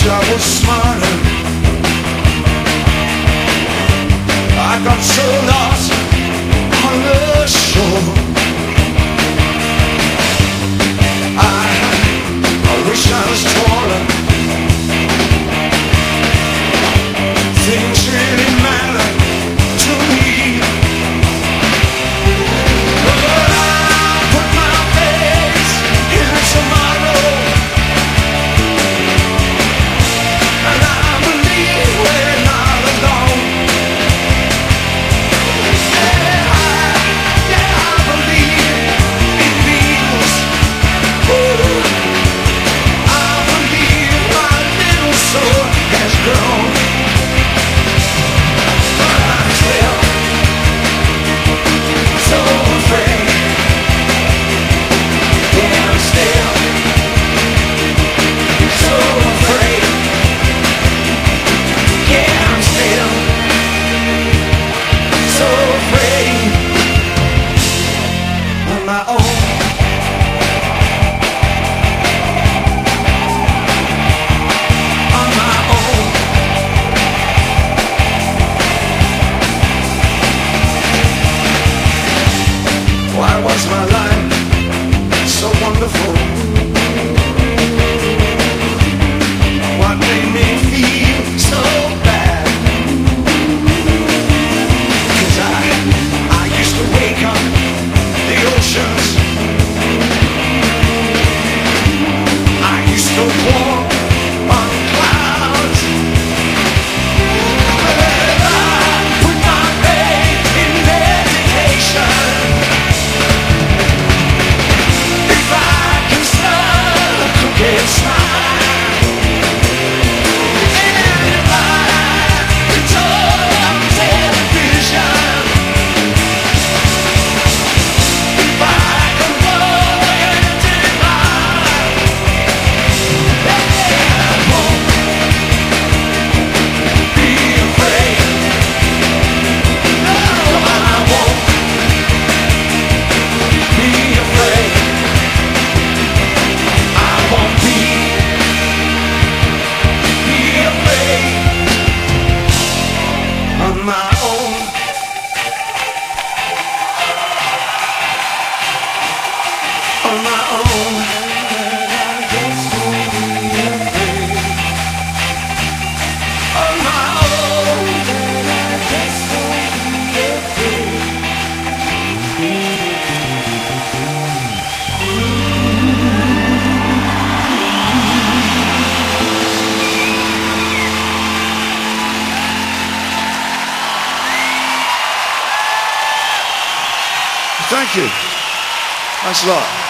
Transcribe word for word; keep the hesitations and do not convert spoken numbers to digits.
wish I was smarter. I got so lost on the shore. I, I wish I was taller. Things really matter to me. But I put my face in tomorrow, and I believe we're not alone. Yeah, I, yeah, I believe in miracles. Ooh, I believe my little soul has grown. Why was my life so wonderful? What made me feel so bad? 'Cause I, I used to wake up the oceans. I used to walk on clouds. But I put my faith in meditation. It's mine. And if I could turn on television, if I could look into mine, then I won't be afraid. No, I won't be afraid. On my own, on my own, I just won't be afraid. On my own, I just won't be afraid. Thank you. Thanks a lot.